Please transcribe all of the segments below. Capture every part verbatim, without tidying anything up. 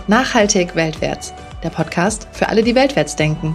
Nachhaltig weltwärts, der Podcast für alle, die weltwärts denken.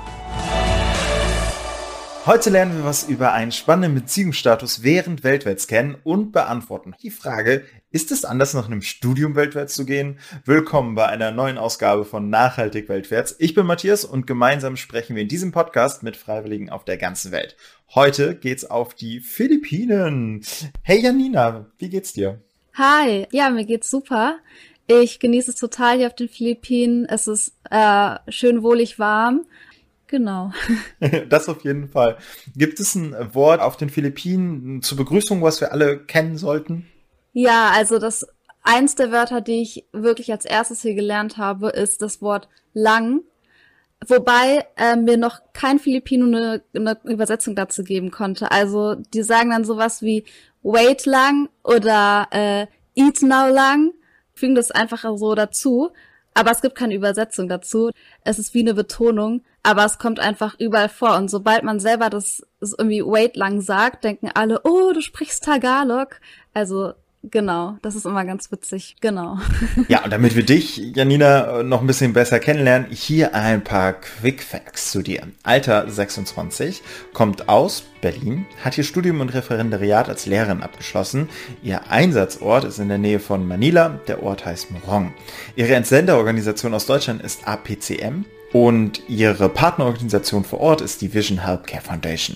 Heute lernen wir was über einen spannenden Beziehungsstatus während weltwärts kennen und beantworten die Frage, ist es anders, nach einem Studium weltwärts zu gehen? Willkommen bei einer neuen Ausgabe von Nachhaltig weltwärts. Ich bin Matthias und gemeinsam sprechen wir in diesem Podcast mit Freiwilligen auf der ganzen Welt. Heute geht's auf die Philippinen. Hey Janina, wie geht's dir? Hi, ja, mir geht's super. Ich genieße es total hier auf den Philippinen. Es ist äh, schön wohlig warm. Genau. Das auf jeden Fall. Gibt es ein Wort auf den Philippinen zur Begrüßung, was wir alle kennen sollten? Ja, also das eins der Wörter, die ich wirklich als erstes hier gelernt habe, ist das Wort lang. Wobei äh, mir noch kein Filipino eine, eine Übersetzung dazu geben konnte. Also die sagen dann sowas wie wait lang oder äh, eat now lang. Fügen das einfach so dazu, aber es gibt keine Übersetzung dazu. Es ist wie eine Betonung, aber es kommt einfach überall vor. Und sobald man selber das, das irgendwie wait lang sagt, denken alle, oh, du sprichst Tagalog. Also genau, das ist immer ganz witzig, genau. Ja, und damit wir dich, Janina, noch ein bisschen besser kennenlernen, hier ein paar Quick Facts zu dir. Alter sechsundzwanzig, kommt aus Berlin, hat hier Studium und Referendariat als Lehrerin abgeschlossen. Ihr Einsatzort ist in der Nähe von Manila, der Ort heißt Morong. Ihre Entsenderorganisation aus Deutschland ist A P C M und ihre Partnerorganisation vor Ort ist die Vision Healthcare Foundation.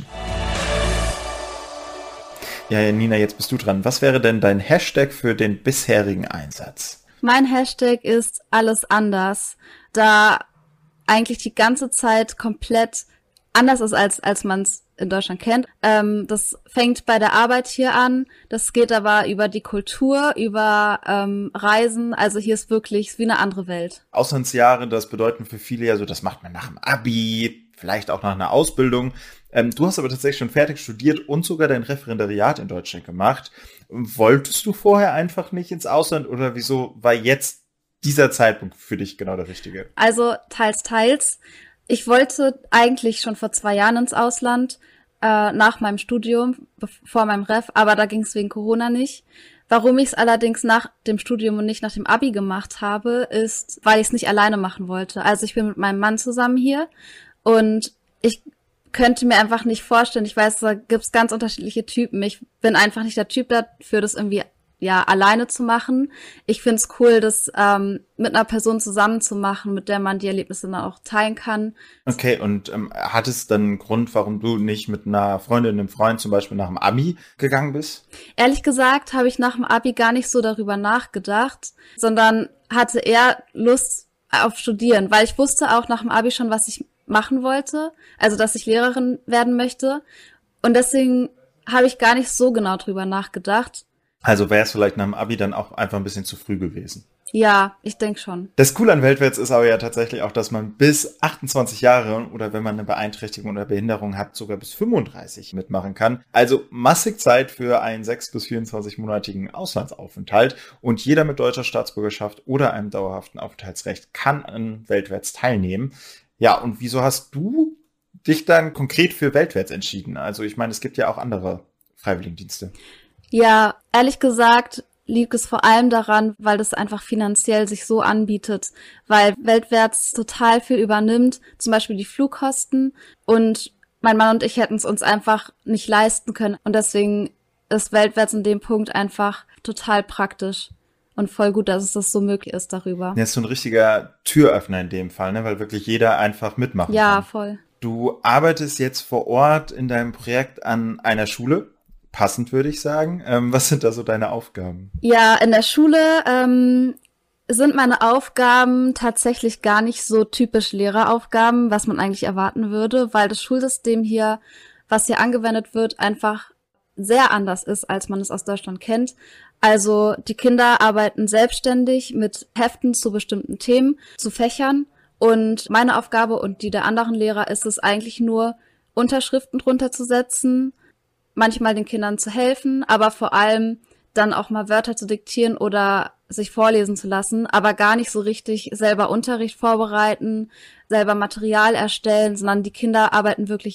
Ja, Nina, jetzt bist du dran. Was wäre denn dein Hashtag für den bisherigen Einsatz? Mein Hashtag ist alles anders, da eigentlich die ganze Zeit komplett anders ist, als als man es in Deutschland kennt. Ähm, das fängt bei der Arbeit hier an, das geht aber über die Kultur, über ähm, Reisen, also hier ist wirklich wie eine andere Welt. Auslandsjahre, das bedeuten für viele ja so, das macht man nach dem Abi, vielleicht auch nach einer Ausbildung. Ähm, du hast aber tatsächlich schon fertig studiert und sogar dein Referendariat in Deutschland gemacht. Wolltest du vorher einfach nicht ins Ausland oder wieso war jetzt dieser Zeitpunkt für dich genau der richtige? Also teils, teils. Ich wollte eigentlich schon vor zwei Jahren ins Ausland, äh, nach meinem Studium, vor meinem Ref, aber da ging es wegen Corona nicht. Warum ich es allerdings nach dem Studium und nicht nach dem Abi gemacht habe, ist, weil ich es nicht alleine machen wollte. Also ich bin mit meinem Mann zusammen hier und ich könnte mir einfach nicht vorstellen, ich weiß, da gibt's ganz unterschiedliche Typen. Ich bin einfach nicht der Typ dafür, das irgendwie ja alleine zu machen. Ich find's cool, das ähm, mit einer Person zusammen zu machen, mit der man die Erlebnisse dann auch teilen kann. Okay, und ähm, hat es dann einen Grund, warum du nicht mit einer Freundin, einem Freund zum Beispiel nach dem Abi gegangen bist? Ehrlich gesagt habe ich nach dem Abi gar nicht so darüber nachgedacht, sondern hatte eher Lust auf Studieren, weil ich wusste auch nach dem Abi schon, was ich machen wollte, also dass ich Lehrerin werden möchte. Und deswegen habe ich gar nicht so genau drüber nachgedacht. Also wäre es vielleicht nach dem Abi dann auch einfach ein bisschen zu früh gewesen? Ja, ich denke schon. Das Coole an Weltwärts ist aber ja tatsächlich auch, dass man bis achtundzwanzig Jahre oder wenn man eine Beeinträchtigung oder Behinderung hat, sogar bis fünfunddreißig mitmachen kann. Also massig Zeit für einen sechs- bis vierundzwanzig-monatigen Auslandsaufenthalt. Und jeder mit deutscher Staatsbürgerschaft oder einem dauerhaften Aufenthaltsrecht kann an Weltwärts teilnehmen. Ja, und wieso hast du dich dann konkret für Weltwärts entschieden? Also ich meine, es gibt ja auch andere Freiwilligendienste. Ja, ehrlich gesagt liegt es vor allem daran, weil das einfach finanziell sich so anbietet, weil Weltwärts total viel übernimmt, zum Beispiel die Flugkosten, und mein Mann und ich hätten es uns einfach nicht leisten können und deswegen ist Weltwärts in dem Punkt einfach total praktisch. Und voll gut, dass es das so möglich ist darüber. Ja, ist so ein richtiger Türöffner in dem Fall, ne? Weil wirklich jeder einfach mitmachen ja, kann. Ja, voll. Du arbeitest jetzt vor Ort in deinem Projekt an einer Schule. Passend, würde ich sagen. Ähm, was sind da so deine Aufgaben? Ja, in der Schule ähm, sind meine Aufgaben tatsächlich gar nicht so typisch Lehreraufgaben, was man eigentlich erwarten würde, weil das Schulsystem hier, was hier angewendet wird, einfach sehr anders ist, als man es aus Deutschland kennt. Also die Kinder arbeiten selbstständig mit Heften zu bestimmten Themen, zu Fächern. Und meine Aufgabe und die der anderen Lehrer ist es eigentlich nur, Unterschriften drunter zu setzen, manchmal den Kindern zu helfen, aber vor allem dann auch mal Wörter zu diktieren oder sich vorlesen zu lassen, aber gar nicht so richtig selber Unterricht vorbereiten, selber Material erstellen, sondern die Kinder arbeiten wirklich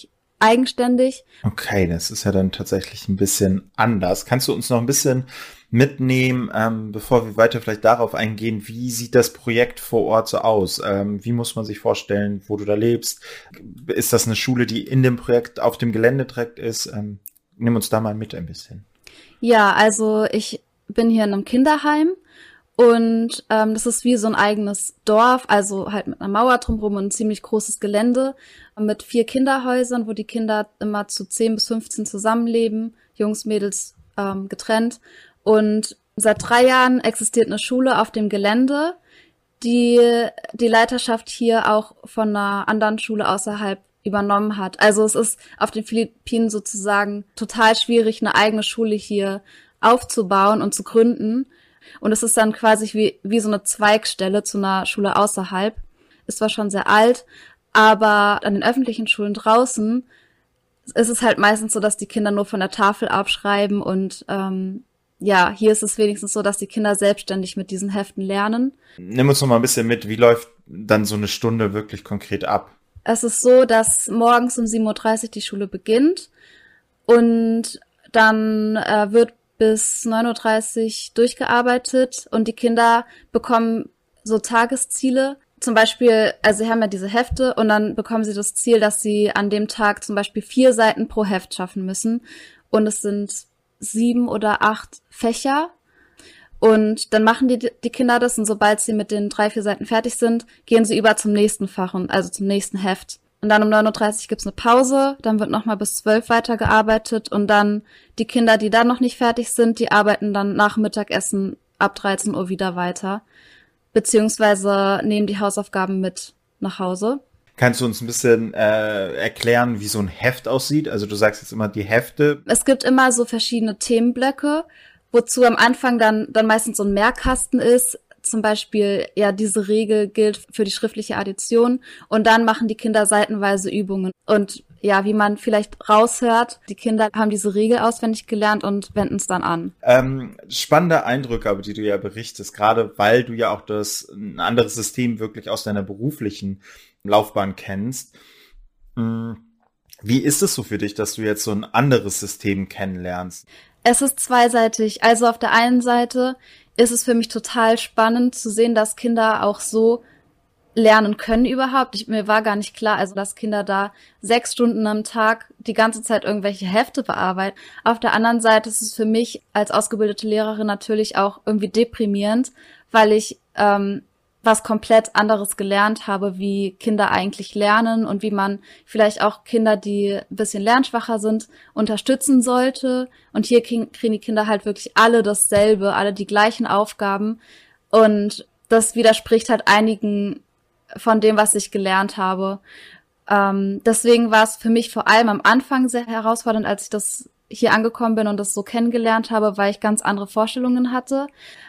eigenständig. Okay, das ist ja dann tatsächlich ein bisschen anders. Kannst du uns noch ein bisschen mitnehmen, ähm, bevor wir weiter vielleicht darauf eingehen, wie sieht das Projekt vor Ort so aus? Ähm, wie muss man sich vorstellen, wo du da lebst? Ist das eine Schule, die in dem Projekt auf dem Gelände direkt ist? Ähm, nimm uns da mal mit ein bisschen. Ja, also ich bin hier in einem Kinderheim und ähm, das ist wie so ein eigenes Dorf, also halt mit einer Mauer drumherum und ein ziemlich großes Gelände mit vier Kinderhäusern, wo die Kinder immer zu zehn bis fünfzehn zusammenleben, Jungs, Mädels ähm, getrennt. Und seit drei Jahren existiert eine Schule auf dem Gelände, die die Leiterschaft hier auch von einer anderen Schule außerhalb übernommen hat. Also es ist auf den Philippinen sozusagen total schwierig, eine eigene Schule hier aufzubauen und zu gründen. Und es ist dann quasi wie, wie so eine Zweigstelle zu einer Schule außerhalb. Ist zwar schon sehr alt, aber an den öffentlichen Schulen draußen ist es halt meistens so, dass die Kinder nur von der Tafel abschreiben und ähm, ja, hier ist es wenigstens so, dass die Kinder selbstständig mit diesen Heften lernen. Nimm uns noch mal ein bisschen mit, wie läuft dann so eine Stunde wirklich konkret ab? Es ist so, dass morgens um sieben Uhr dreißig die Schule beginnt und dann äh, wird bis neun Uhr dreißig durchgearbeitet und die Kinder bekommen so Tagesziele. Zum Beispiel, also sie haben ja diese Hefte und dann bekommen sie das Ziel, dass sie an dem Tag zum Beispiel vier Seiten pro Heft schaffen müssen. Und es sind sieben oder acht Fächer. Und dann machen die, die Kinder das und sobald sie mit den drei, vier Seiten fertig sind, gehen sie über zum nächsten Fach, und also zum nächsten Heft. Und dann um neun Uhr dreißig gibt's eine Pause, dann wird nochmal bis zwölf weitergearbeitet und dann die Kinder, die dann noch nicht fertig sind, die arbeiten dann nach Mittagessen ab dreizehn Uhr wieder weiter, beziehungsweise nehmen die Hausaufgaben mit nach Hause. Kannst du uns ein bisschen äh, erklären, wie so ein Heft aussieht? Also du sagst jetzt immer die Hefte. Es gibt immer so verschiedene Themenblöcke, wozu am Anfang dann dann meistens so ein Merkkasten ist. Zum Beispiel, ja, diese Regel gilt für die schriftliche Addition und dann machen die Kinder seitenweise Übungen. Und ja, wie man vielleicht raushört, die Kinder haben diese Regel auswendig gelernt und wenden es dann an. Ähm, spannende Eindrücke, aber die du ja berichtest, gerade weil du ja auch das ein anderes System wirklich aus deiner beruflichen Laufbahn kennst. Wie ist es so für dich, dass du jetzt so ein anderes System kennenlernst? Es ist zweiseitig. Also auf der einen Seite ist es für mich total spannend zu sehen, dass Kinder auch so lernen können überhaupt. Ich, mir war gar nicht klar, also dass Kinder da sechs Stunden am Tag die ganze Zeit irgendwelche Hefte bearbeiten. Auf der anderen Seite ist es für mich als ausgebildete Lehrerin natürlich auch irgendwie deprimierend, weil ich ähm, was komplett anderes gelernt habe, wie Kinder eigentlich lernen und wie man vielleicht auch Kinder, die ein bisschen lernschwacher sind, unterstützen sollte. Und hier kriegen die Kinder halt wirklich alle dasselbe, alle die gleichen Aufgaben. Und das widerspricht halt einigen von dem, was ich gelernt habe. Ähm, deswegen war es für mich vor allem am Anfang sehr herausfordernd, als ich das hier angekommen bin und das so kennengelernt habe, weil ich ganz andere Vorstellungen hatte.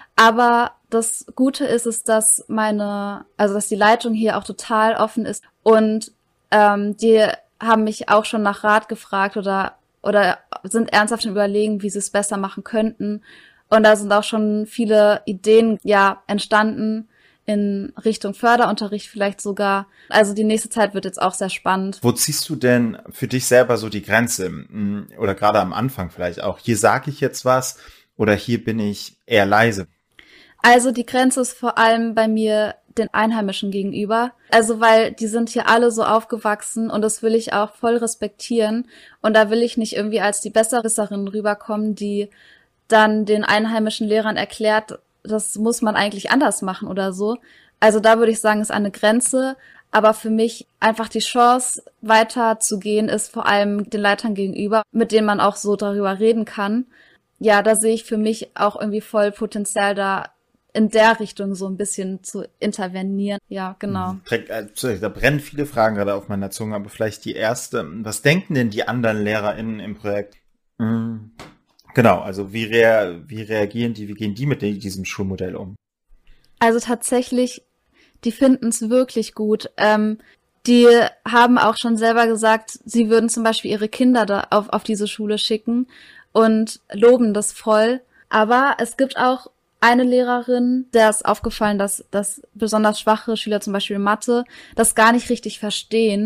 Aber das Gute ist, ist, dass meine, also dass die Leitung hier auch total offen ist und ähm, die haben mich auch schon nach Rat gefragt oder oder sind ernsthaft im Überlegen, wie sie es besser machen könnten. Und da sind auch schon viele Ideen ja entstanden in Richtung Förderunterricht vielleicht sogar. Also die nächste Zeit wird jetzt auch sehr spannend. Wo ziehst du denn für dich selber so die Grenze? Oder gerade am Anfang vielleicht auch. Hier sage ich jetzt was oder hier bin ich eher leise. Also die Grenze ist vor allem bei mir den Einheimischen gegenüber. Also weil die sind hier alle so aufgewachsen und das will ich auch voll respektieren. Und da will ich nicht irgendwie als die Besserwisserin rüberkommen, die dann den einheimischen Lehrern erklärt, das muss man eigentlich anders machen oder so. Also da würde ich sagen, ist eine Grenze. Aber für mich einfach die Chance, weiterzugehen, ist vor allem den Leitern gegenüber, mit denen man auch so darüber reden kann. Ja, da sehe ich für mich auch irgendwie voll Potenzial, da in der Richtung so ein bisschen zu intervenieren. Ja, genau. Da brennen viele Fragen gerade auf meiner Zunge, aber vielleicht die erste. Was denken denn die anderen LehrerInnen im Projekt? Mhm. Genau, also wie, rea- wie reagieren die, wie gehen die mit diesem Schulmodell um? Also tatsächlich, die finden es wirklich gut. Ähm, die haben auch schon selber gesagt, sie würden zum Beispiel ihre Kinder da auf, auf diese Schule schicken und loben das voll. Aber es gibt auch eine Lehrerin, der ist aufgefallen, dass, dass besonders schwache Schüler, zum Beispiel in Mathe, das gar nicht richtig verstehen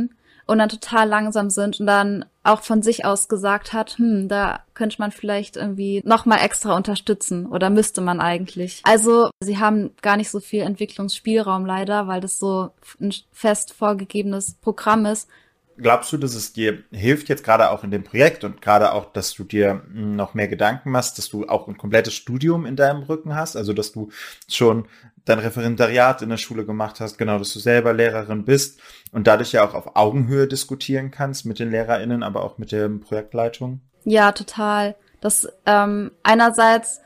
und dann total langsam sind und dann auch von sich aus gesagt hat, hm, da könnte man vielleicht irgendwie nochmal extra unterstützen oder müsste man eigentlich. Also sie haben gar nicht so viel Entwicklungsspielraum leider, weil das so ein fest vorgegebenes Programm ist. Glaubst du, dass es dir hilft jetzt gerade auch in dem Projekt und gerade auch, dass du dir noch mehr Gedanken machst, dass du auch ein komplettes Studium in deinem Rücken hast, also dass du schon dein Referendariat in der Schule gemacht hast, genau, dass du selber Lehrerin bist und dadurch ja auch auf Augenhöhe diskutieren kannst mit den LehrerInnen, aber auch mit der Projektleitung? Ja, total. Das ähm, einerseits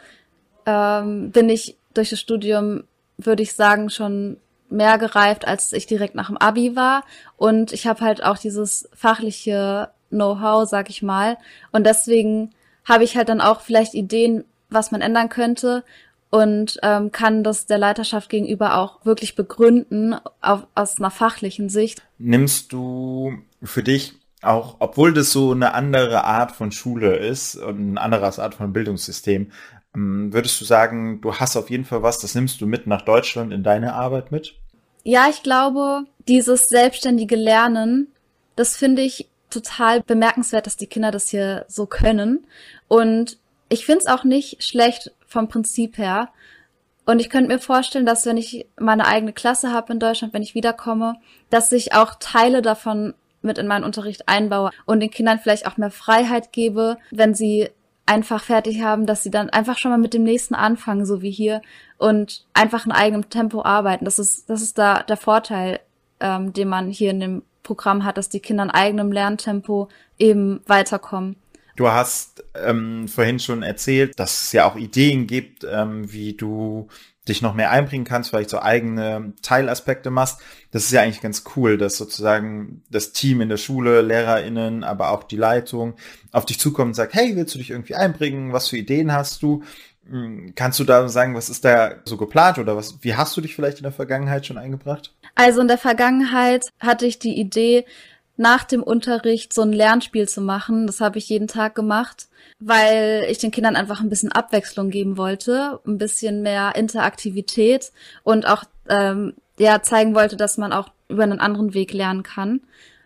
ähm, bin ich durch das Studium, würde ich sagen, schon mehr gereift, als ich direkt nach dem Abi war. Und ich habe halt auch dieses fachliche Know-how, sag ich mal. Und deswegen habe ich halt dann auch vielleicht Ideen, was man ändern könnte und ähm, kann das der Leiterschaft gegenüber auch wirklich begründen auf, aus einer fachlichen Sicht. Nimmst du für dich auch, obwohl das so eine andere Art von Schule ist und eine andere Art von Bildungssystem, würdest du sagen, du hast auf jeden Fall was, das nimmst du mit nach Deutschland in deine Arbeit mit? Ja, ich glaube, dieses selbstständige Lernen, das finde ich total bemerkenswert, dass die Kinder das hier so können. Und ich finde es auch nicht schlecht vom Prinzip her. Und ich könnte mir vorstellen, dass wenn ich meine eigene Klasse habe in Deutschland, wenn ich wiederkomme, dass ich auch Teile davon mit in meinen Unterricht einbaue und den Kindern vielleicht auch mehr Freiheit gebe, wenn sie einfach fertig haben, dass sie dann einfach schon mal mit dem nächsten anfangen, so wie hier, und einfach in eigenem Tempo arbeiten. Das ist, das ist da der Vorteil, ähm, den man hier in dem Programm hat, dass die Kinder in eigenem Lerntempo eben weiterkommen. Du hast ähm, vorhin schon erzählt, dass es ja auch Ideen gibt, ähm, wie du dich noch mehr einbringen kannst, vielleicht so eigene Teilaspekte machst. Das ist ja eigentlich ganz cool, dass sozusagen das Team in der Schule, LehrerInnen, aber auch die Leitung auf dich zukommt und sagt, hey, willst du dich irgendwie einbringen? Was für Ideen hast du? Kannst du da sagen, was ist da so geplant oder was? Wie hast du dich vielleicht in der Vergangenheit schon eingebracht? Also in der Vergangenheit hatte ich die Idee, nach dem Unterricht so ein Lernspiel zu machen. Das habe ich jeden Tag gemacht, weil ich den Kindern einfach ein bisschen Abwechslung geben wollte, ein bisschen mehr Interaktivität und auch ähm, ja zeigen wollte, dass man auch über einen anderen Weg lernen kann.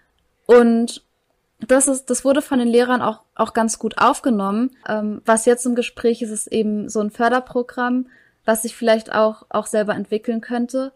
Und das ist, das wurde von den Lehrern auch auch ganz gut aufgenommen. Ähm, was jetzt im Gespräch ist, ist eben so ein Förderprogramm, was ich vielleicht auch auch selber entwickeln könnte.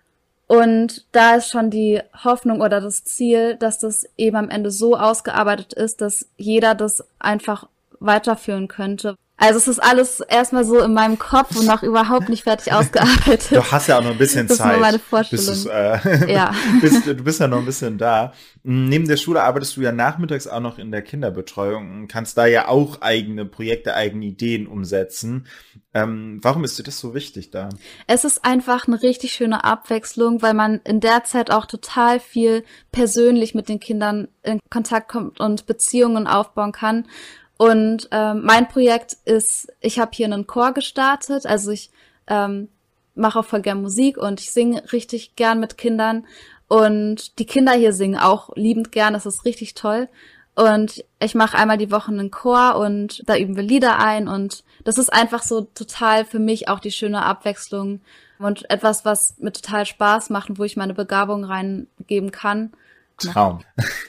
Und da ist schon die Hoffnung oder das Ziel, dass das eben am Ende so ausgearbeitet ist, dass jeder das einfach weiterführen könnte. Also es ist alles erstmal so in meinem Kopf und noch überhaupt nicht fertig ausgearbeitet. Du hast ja auch noch ein bisschen das Zeit. Das ist nur meine Vorstellung. Bis äh, ja. bist, du bist ja noch ein bisschen da. Neben der Schule arbeitest du ja nachmittags auch noch in der Kinderbetreuung und kannst da ja auch eigene Projekte, eigene Ideen umsetzen. Ähm, warum ist dir das so wichtig da? Es ist einfach eine richtig schöne Abwechslung, weil man in der Zeit auch total viel persönlich mit den Kindern in Kontakt kommt und Beziehungen aufbauen kann. Und ähm, mein Projekt ist, ich habe hier einen Chor gestartet, also ich ähm, mache auch voll gern Musik und ich singe richtig gern mit Kindern und die Kinder hier singen auch liebend gern, das ist richtig toll. Und ich mache einmal die Woche einen Chor und da üben wir Lieder ein und das ist einfach so total für mich auch die schöne Abwechslung und etwas, was mir total Spaß macht und wo ich meine Begabung reingeben kann. Traum.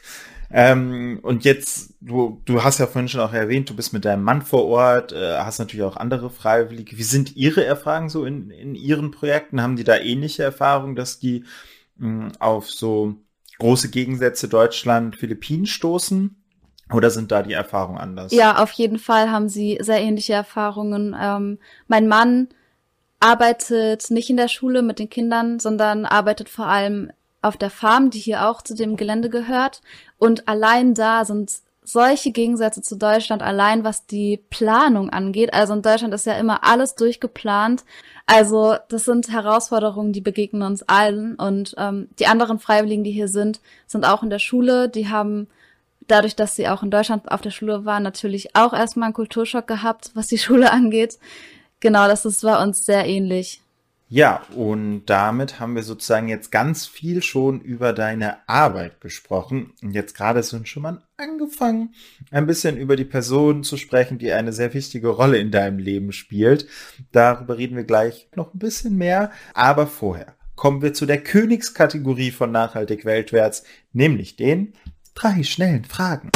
Ähm, und jetzt, du, du hast ja vorhin schon auch erwähnt, du bist mit deinem Mann vor Ort, äh, hast natürlich auch andere Freiwillige. Wie sind ihre Erfahrungen so in, in ihren Projekten? Haben die da ähnliche Erfahrungen, dass die mh, auf so große Gegensätze Deutschland, Philippinen stoßen? Oder sind da die Erfahrungen anders? Ja, auf jeden Fall haben sie sehr ähnliche Erfahrungen. Ähm, mein Mann arbeitet nicht in der Schule mit den Kindern, sondern arbeitet vor allem auf der Farm, die hier auch zu dem Gelände gehört. Und allein da sind solche Gegensätze zu Deutschland, allein was die Planung angeht. Also in Deutschland ist ja immer alles durchgeplant. Also das sind Herausforderungen, die begegnen uns allen. Und ähm, die anderen Freiwilligen, die hier sind, sind auch in der Schule. Die haben dadurch, dass sie auch in Deutschland auf der Schule waren, natürlich auch erstmal einen Kulturschock gehabt, was die Schule angeht. Genau, das ist bei uns sehr ähnlich. Ja, und damit haben wir sozusagen jetzt ganz viel schon über deine Arbeit gesprochen. Und jetzt gerade sind schon mal angefangen, ein bisschen über die Person zu sprechen, die eine sehr wichtige Rolle in deinem Leben spielt. Darüber reden wir gleich noch ein bisschen mehr. Aber vorher kommen wir zu der Königskategorie von Nachhaltig Weltwärts, nämlich den drei schnellen Fragen.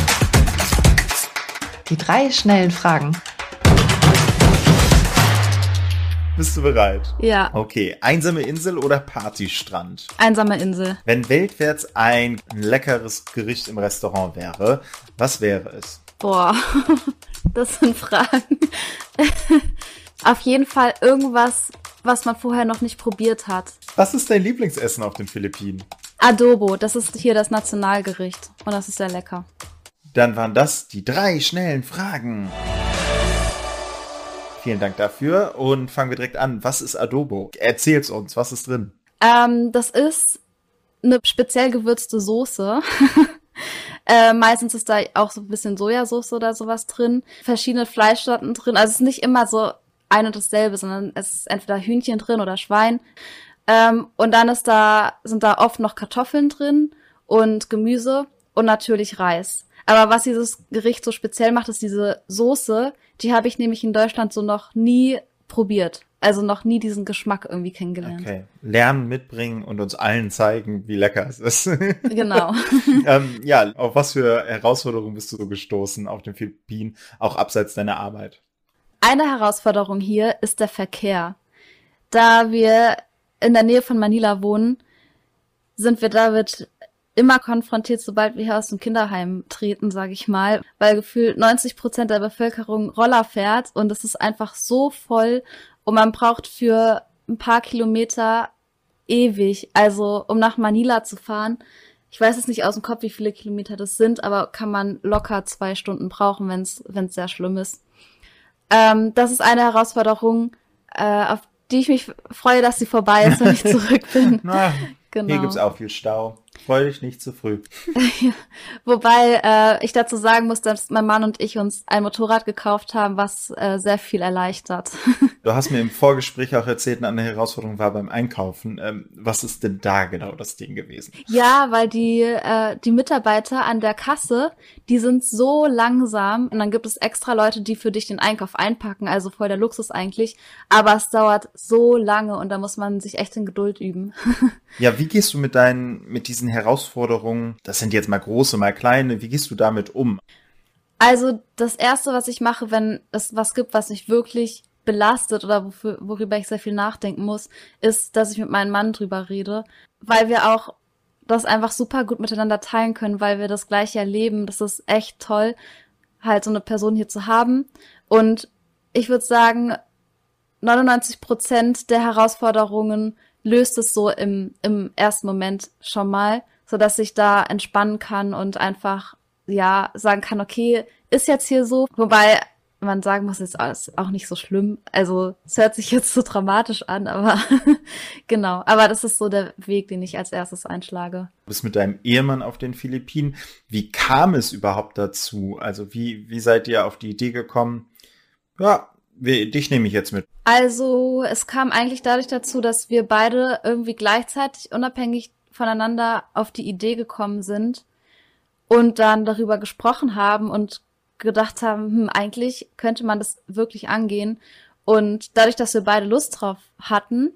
Die drei schnellen Fragen. Bist du bereit? Ja. Okay, einsame Insel oder Partystrand? Einsame Insel. Wenn weltwärts ein leckeres Gericht im Restaurant wäre, was wäre es? Boah, das sind Fragen. Auf jeden Fall irgendwas, was man vorher noch nicht probiert hat. Was ist dein Lieblingsessen auf den Philippinen? Adobo, das ist hier das Nationalgericht und das ist sehr lecker. Dann waren das die drei schnellen Fragen. Vielen Dank dafür und fangen wir direkt an. Was ist Adobo? Erzähl's uns, was ist drin? Ähm, das ist eine speziell gewürzte Soße. äh, meistens ist da auch so ein bisschen Sojasauce oder sowas drin. Verschiedene Fleischsorten drin. Also es ist nicht immer so ein und dasselbe, sondern es ist entweder Hühnchen drin oder Schwein. Ähm, und dann ist da, sind da oft noch Kartoffeln drin und Gemüse und natürlich Reis. Aber was dieses Gericht so speziell macht, ist diese Soße. Die habe ich nämlich in Deutschland so noch nie probiert. Also noch nie diesen Geschmack irgendwie kennengelernt. Okay, lernen, mitbringen und uns allen zeigen, wie lecker es ist. Genau. ähm, ja, auf was für Herausforderungen bist du so gestoßen auf den Philippinen, auch abseits deiner Arbeit? Eine Herausforderung hier ist der Verkehr. Da wir in der Nähe von Manila wohnen, sind wir damit immer konfrontiert, sobald wir hier aus dem Kinderheim treten, sage ich mal, weil gefühlt neunzig Prozent der Bevölkerung Roller fährt und es ist einfach so voll und man braucht für ein paar Kilometer ewig. Also um nach Manila zu fahren, ich weiß jetzt nicht aus dem Kopf, wie viele Kilometer das sind, aber kann man locker zwei Stunden brauchen, wenn es wenn es sehr schlimm ist. Ähm, das ist eine Herausforderung, äh, auf die ich mich freue, dass sie vorbei ist, wenn ich zurück bin. Na, genau. Hier gibt's auch viel Stau. Freu dich nicht zu früh. Wobei äh, ich dazu sagen muss, dass mein Mann und ich uns ein Motorrad gekauft haben, was äh, sehr viel erleichtert. Du hast mir im Vorgespräch auch erzählt, eine Herausforderung war beim Einkaufen. Ähm, was ist denn da genau das Ding gewesen? Ja, weil die äh, die Mitarbeiter an der Kasse, die sind so langsam und dann gibt es extra Leute, die für dich den Einkauf einpacken, also voll der Luxus eigentlich, aber es dauert so lange und da muss man sich echt in Geduld üben. Ja, wie gehst du mit deinen, mit diesen Herausforderungen, das sind jetzt mal große, mal kleine, wie gehst du damit um? Also das Erste, was ich mache, wenn es was gibt, was mich wirklich belastet oder wofür, worüber ich sehr viel nachdenken muss, ist, dass ich mit meinem Mann drüber rede, weil wir auch das einfach super gut miteinander teilen können, weil wir das Gleiche erleben. Das ist echt toll, halt so eine Person hier zu haben. Und ich würde sagen, neunundneunzig Prozent der Herausforderungen löst es so im im ersten Moment schon mal, so dass ich da entspannen kann und einfach ja sagen kann, okay, ist jetzt hier so, wobei man sagen muss, ist auch nicht so schlimm. Also es hört sich jetzt so dramatisch an, aber genau. Aber das ist so der Weg, den ich als erstes einschlage. Du bist mit deinem Ehemann auf den Philippinen. Wie kam es überhaupt dazu? Also wie wie seid ihr auf die Idee gekommen? Ja, wir, dich nehme ich jetzt mit. Also es kam eigentlich dadurch dazu, dass wir beide irgendwie gleichzeitig unabhängig voneinander auf die Idee gekommen sind und dann darüber gesprochen haben und gedacht haben, hm, eigentlich könnte man das wirklich angehen. Und dadurch, dass wir beide Lust drauf hatten,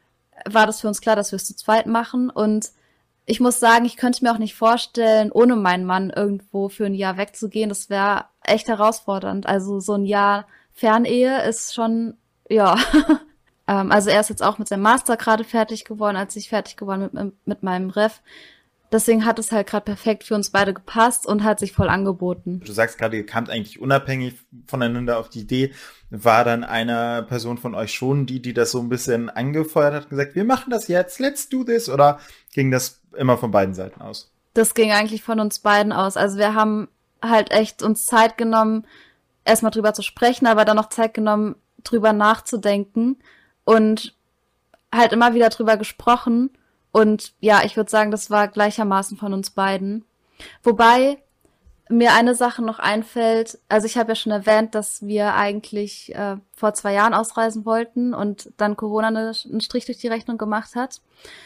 war das für uns klar, dass wir es zu zweit machen. Und ich muss sagen, ich könnte mir auch nicht vorstellen, ohne meinen Mann irgendwo für ein Jahr wegzugehen. Das wäre echt herausfordernd. Also so ein Jahr Fernehe ist schon, ja. ähm, also er ist jetzt auch mit seinem Master gerade fertig geworden, als ich fertig geworden bin mit, mit meinem Ref. Deswegen hat es halt gerade perfekt für uns beide gepasst und hat sich voll angeboten. Du sagst gerade, ihr kamt eigentlich unabhängig voneinander auf die Idee. War dann eine Person von euch schon die, die das so ein bisschen angefeuert hat, gesagt, wir machen das jetzt, let's do this? Oder ging das immer von beiden Seiten aus? Das ging eigentlich von uns beiden aus. Also wir haben halt echt uns Zeit genommen, erstmal drüber zu sprechen, aber dann noch Zeit genommen, drüber nachzudenken und halt immer wieder drüber gesprochen. Und ja, ich würde sagen, das war gleichermaßen von uns beiden. Wobei mir eine Sache noch einfällt, also ich habe ja schon erwähnt, dass wir eigentlich äh, vor zwei Jahren ausreisen wollten und dann Corona eine, einen Strich durch die Rechnung gemacht hat.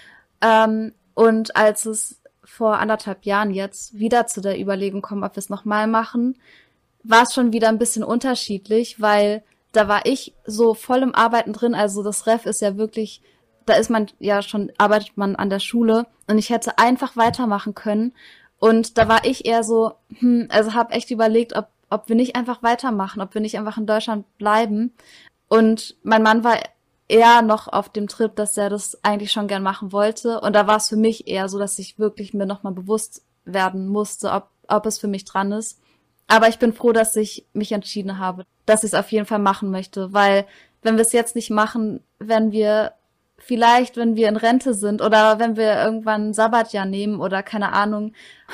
Ähm, und als es vor anderthalb Jahren jetzt wieder zu der Überlegung kommt, ob wir es nochmal machen, war es schon wieder ein bisschen unterschiedlich, weil da war ich so voll im Arbeiten drin, also das Ref ist ja wirklich da ist man ja schon, arbeitet man an der Schule und ich hätte einfach weitermachen können. Und da war ich eher so, hm, also habe echt überlegt, ob ob wir nicht einfach weitermachen, ob wir nicht einfach in Deutschland bleiben. Und mein Mann war eher noch auf dem Trip, dass er das eigentlich schon gern machen wollte. Und da war es für mich eher so, dass ich wirklich mir nochmal bewusst werden musste, ob ob es für mich dran ist. Aber ich bin froh, dass ich mich entschieden habe, dass ich es auf jeden Fall machen möchte, weil wenn wir es jetzt nicht machen, werden wir vielleicht, wenn wir in Rente sind oder wenn wir irgendwann ein Sabbatjahr nehmen oder keine Ahnung.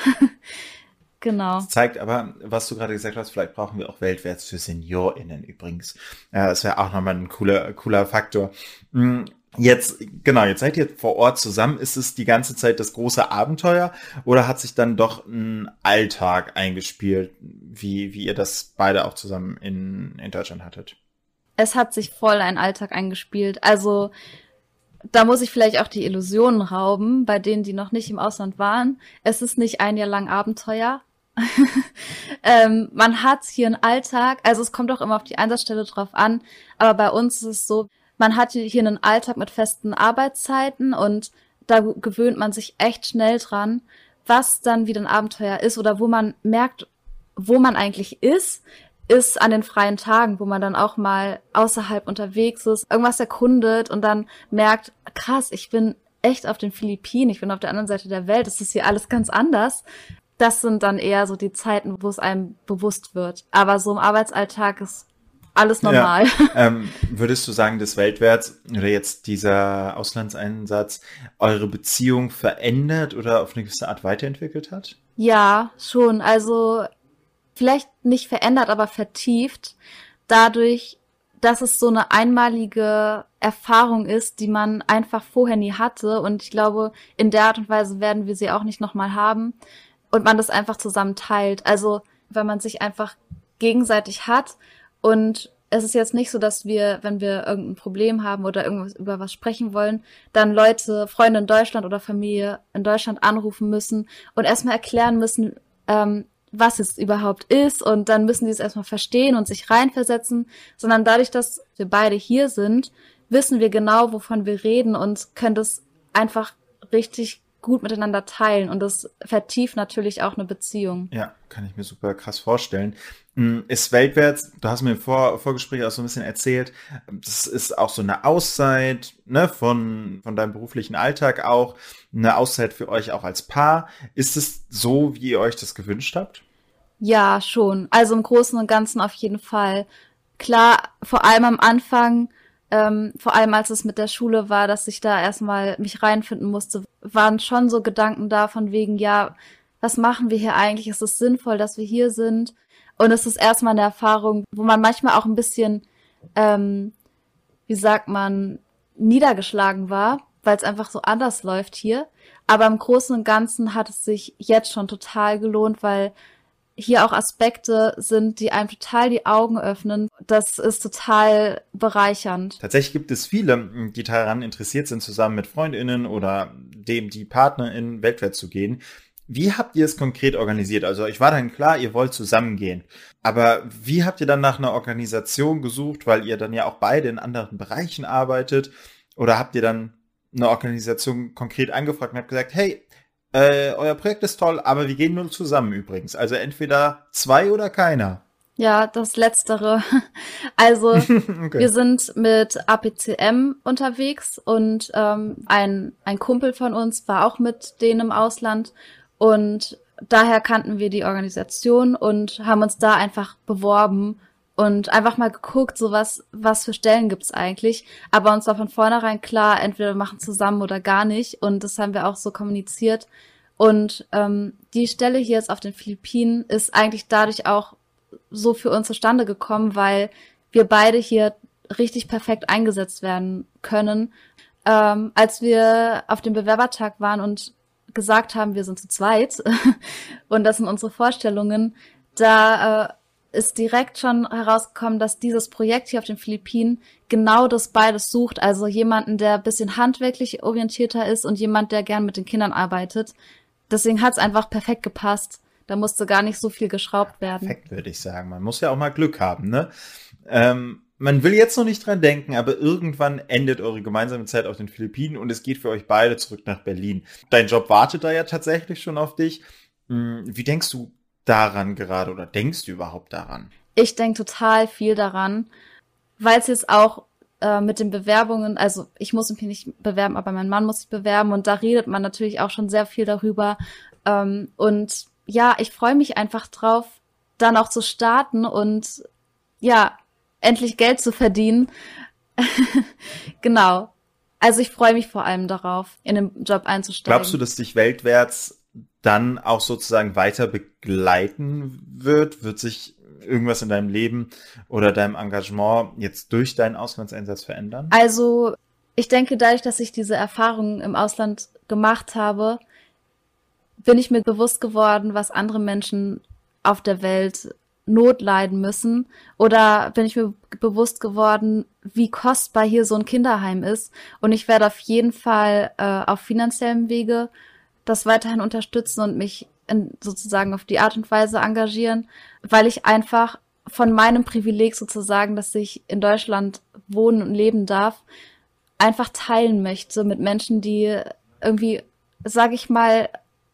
Genau. Das zeigt aber, was du gerade gesagt hast, vielleicht brauchen wir auch Weltwärts für SeniorInnen übrigens. Ja, das wäre auch nochmal ein cooler, cooler Faktor. Jetzt, genau, jetzt seid ihr vor Ort zusammen. Ist es die ganze Zeit das große Abenteuer oder hat sich dann doch ein Alltag eingespielt, wie, wie ihr das beide auch zusammen in, in Deutschland hattet? Es hat sich voll ein Alltag eingespielt. Also, da muss ich vielleicht auch die Illusionen rauben, bei denen, die noch nicht im Ausland waren. Es ist nicht ein Jahr lang Abenteuer. ähm, man hat hier einen Alltag, also es kommt auch immer auf die Einsatzstelle drauf an, aber bei uns ist es so, man hat hier einen Alltag mit festen Arbeitszeiten und da gewöhnt man sich echt schnell dran, was dann wieder ein Abenteuer ist oder wo man merkt, wo man eigentlich ist, ist an den freien Tagen, wo man dann auch mal außerhalb unterwegs ist, irgendwas erkundet und dann merkt, krass, ich bin echt auf den Philippinen, ich bin auf der anderen Seite der Welt, es ist hier alles ganz anders. Das sind dann eher so die Zeiten, wo es einem bewusst wird. Aber so im Arbeitsalltag ist alles normal. Ja. Ähm, würdest du sagen, dass weltwärts oder jetzt dieser Auslandseinsatz eure Beziehung verändert oder auf eine gewisse Art weiterentwickelt hat? Ja, schon. Also vielleicht nicht verändert, aber vertieft. Dadurch, dass es so eine einmalige Erfahrung ist, die man einfach vorher nie hatte. Und ich glaube, in der Art und Weise werden wir sie auch nicht nochmal haben. Und man das einfach zusammen teilt. Also, wenn man sich einfach gegenseitig hat. Und es ist jetzt nicht so, dass wir, wenn wir irgendein Problem haben oder irgendwas über was sprechen wollen, dann Leute, Freunde in Deutschland oder Familie in Deutschland anrufen müssen und erstmal erklären müssen, ähm, was es überhaupt ist. Und dann müssen die es erstmal verstehen und sich reinversetzen. Sondern dadurch, dass wir beide hier sind, wissen wir genau, wovon wir reden und können das einfach richtig gut miteinander teilen und das vertieft natürlich auch eine Beziehung. Ja, kann ich mir super krass vorstellen. Ist weltwärts, du hast mir im Vor Vorgespräch auch so ein bisschen erzählt, das ist auch so eine Auszeit, ne, von, von deinem beruflichen Alltag auch, eine Auszeit für euch auch als Paar. Ist es so, wie ihr euch das gewünscht habt? Ja, schon. Also im Großen und Ganzen auf jeden Fall. Klar, vor allem am Anfang, Ähm, vor allem als es mit der Schule war, dass ich da erstmal mich reinfinden musste, waren schon so Gedanken da von wegen, ja, was machen wir hier eigentlich? Ist es sinnvoll, dass wir hier sind? Und es ist erstmal eine Erfahrung, wo man manchmal auch ein bisschen, ähm, wie sagt man, niedergeschlagen war, weil es einfach so anders läuft hier. Aber im Großen und Ganzen hat es sich jetzt schon total gelohnt, weil hier auch Aspekte sind, die einem total die Augen öffnen. Das ist total bereichernd. Tatsächlich gibt es viele, die daran interessiert sind, zusammen mit FreundInnen oder dem die PartnerInnen weltweit zu gehen. Wie habt ihr es konkret organisiert? Also ich war dann klar, ihr wollt zusammengehen. Aber wie habt ihr dann nach einer Organisation gesucht, weil ihr dann ja auch beide in anderen Bereichen arbeitet? Oder habt ihr dann eine Organisation konkret angefragt und habt gesagt, hey, Äh, euer Projekt ist toll, aber wir gehen nur zusammen übrigens. Also entweder zwei oder keiner. Ja, das Letztere. Also okay. Wir sind mit A P C M unterwegs und ähm, ein, ein Kumpel von uns war auch mit denen im Ausland und daher kannten wir die Organisation und haben uns da einfach beworben und einfach mal geguckt, so was, was für Stellen gibt's eigentlich. Aber uns war von vornherein klar, entweder wir machen zusammen oder gar nicht. Und das haben wir auch so kommuniziert. Und ähm, die Stelle hier jetzt auf den Philippinen ist eigentlich dadurch auch so für uns zustande gekommen, weil wir beide hier richtig perfekt eingesetzt werden können. Ähm, als wir auf dem Bewerbertag waren und gesagt haben, wir sind zu zweit und das sind unsere Vorstellungen, da äh, ist direkt schon herausgekommen, dass dieses Projekt hier auf den Philippinen genau das beides sucht. Also jemanden, der ein bisschen handwerklich orientierter ist und jemand, der gern mit den Kindern arbeitet. Deswegen hat es einfach perfekt gepasst. Da musste gar nicht so viel geschraubt werden. Perfekt, würde ich sagen. Man muss ja auch mal Glück haben, ne? Ähm, man will jetzt noch nicht dran denken, aber irgendwann endet eure gemeinsame Zeit auf den Philippinen und es geht für euch beide zurück nach Berlin. Dein Job wartet da ja tatsächlich schon auf dich. Wie denkst du daran gerade oder denkst du überhaupt daran? Ich denke total viel daran, weil es jetzt auch äh, mit den Bewerbungen, also ich muss mich nicht bewerben, aber mein Mann muss sich bewerben und da redet man natürlich auch schon sehr viel darüber. Ähm, und ja, ich freue mich einfach drauf, dann auch zu starten und ja, endlich Geld zu verdienen. Genau. Also ich freue mich vor allem darauf, in den Job einzusteigen. Glaubst du, dass dich Weltwärts dann auch sozusagen weiter begleiten wird? Wird sich irgendwas in deinem Leben oder deinem Engagement jetzt durch deinen Auslandseinsatz verändern? Also ich denke, dadurch, dass ich diese Erfahrungen im Ausland gemacht habe, bin ich mir bewusst geworden, was andere Menschen auf der Welt Not leiden müssen, oder bin ich mir bewusst geworden, wie kostbar hier so ein Kinderheim ist, und ich werde auf jeden Fall äh, auf finanziellem Wege das weiterhin unterstützen und mich in, sozusagen auf die Art und Weise engagieren, weil ich einfach von meinem Privileg sozusagen, dass ich in Deutschland wohnen und leben darf, einfach teilen möchte mit Menschen, die irgendwie, sage ich mal,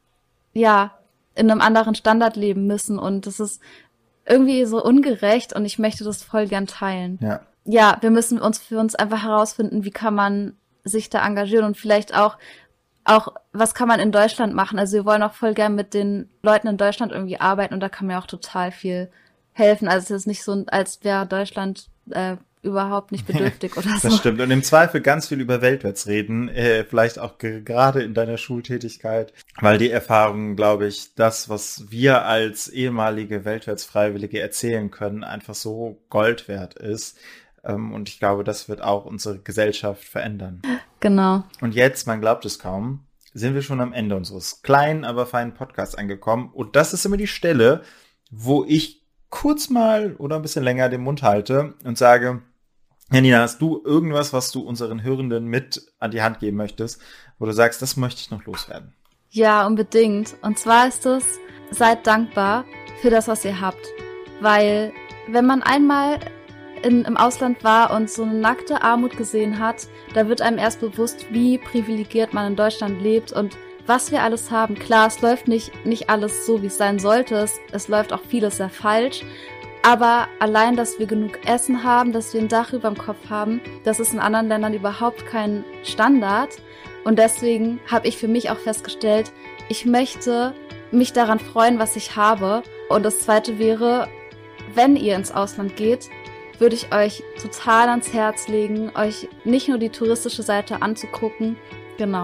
ja, in einem anderen Standard leben müssen, und das ist irgendwie so ungerecht und ich möchte das voll gern teilen. Ja. Ja, wir müssen uns für uns einfach herausfinden, wie kann man sich da engagieren und vielleicht auch, auch, was kann man in Deutschland machen? Also wir wollen auch voll gern mit den Leuten in Deutschland irgendwie arbeiten und da kann mir auch total viel helfen. Also es ist nicht so, als wäre Deutschland äh, überhaupt nicht bedürftig oder so. Das stimmt. Und im Zweifel ganz viel über Weltwärts reden, äh, vielleicht auch ge- gerade in deiner Schultätigkeit, weil die Erfahrungen, glaube ich, das, was wir als ehemalige Weltwärtsfreiwillige erzählen können, einfach so Gold wert ist. Ähm, und ich glaube, das wird auch unsere Gesellschaft verändern. Genau. Und jetzt, man glaubt es kaum, sind wir schon am Ende unseres kleinen, aber feinen Podcasts angekommen. Und das ist immer die Stelle, wo ich kurz mal oder ein bisschen länger den Mund halte und sage, Janina, hast du irgendwas, was du unseren Hörenden mit an die Hand geben möchtest, wo du sagst, das möchte ich noch loswerden? Ja, unbedingt. Und zwar ist es, seid dankbar für das, was ihr habt. Weil wenn man einmal in, im Ausland war und so eine nackte Armut gesehen hat, da wird einem erst bewusst, wie privilegiert man in Deutschland lebt und was wir alles haben. Klar, es läuft nicht, nicht alles so, wie es sein sollte. Es, es läuft auch vieles sehr falsch. Aber allein, dass wir genug Essen haben, dass wir ein Dach über dem Kopf haben, das ist in anderen Ländern überhaupt kein Standard. Und deswegen habe ich für mich auch festgestellt, ich möchte mich daran freuen, was ich habe. Und das Zweite wäre, wenn ihr ins Ausland geht, würde ich euch total ans Herz legen, euch nicht nur die touristische Seite anzugucken. Genau.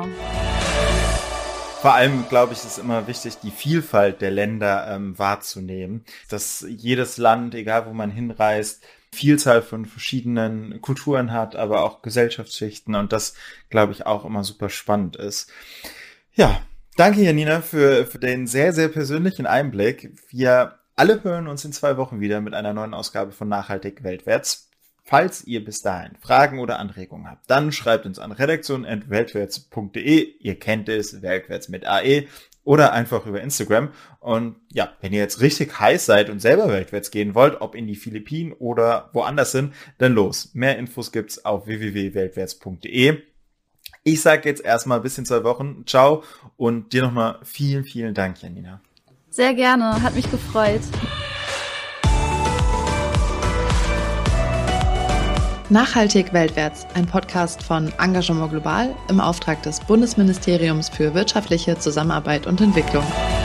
Vor allem, glaube ich, ist immer wichtig, die Vielfalt der Länder ähm, wahrzunehmen. Dass jedes Land, egal wo man hinreist, Vielzahl von verschiedenen Kulturen hat, aber auch Gesellschaftsschichten, und das, glaube ich, auch immer super spannend ist. Ja, danke Janina für, für den sehr, sehr persönlichen Einblick. Wir alle hören uns in zwei Wochen wieder mit einer neuen Ausgabe von Nachhaltig Weltwärts. Falls ihr bis dahin Fragen oder Anregungen habt, dann schreibt uns an redaktion at weltwärts punkt de. Ihr kennt es, Weltwärts mit A E, oder einfach über Instagram. Und ja, wenn ihr jetzt richtig heiß seid und selber weltwärts gehen wollt, ob in die Philippinen oder woanders hin, dann los. Mehr Infos gibt's auf w w w punkt weltwärts punkt de. Ich sage jetzt erstmal bis in zwei Wochen. Ciao und dir nochmal vielen, vielen Dank, Janina. Sehr gerne, hat mich gefreut. Nachhaltig Weltwärts, ein Podcast von Engagement Global im Auftrag des Bundesministeriums für wirtschaftliche Zusammenarbeit und Entwicklung.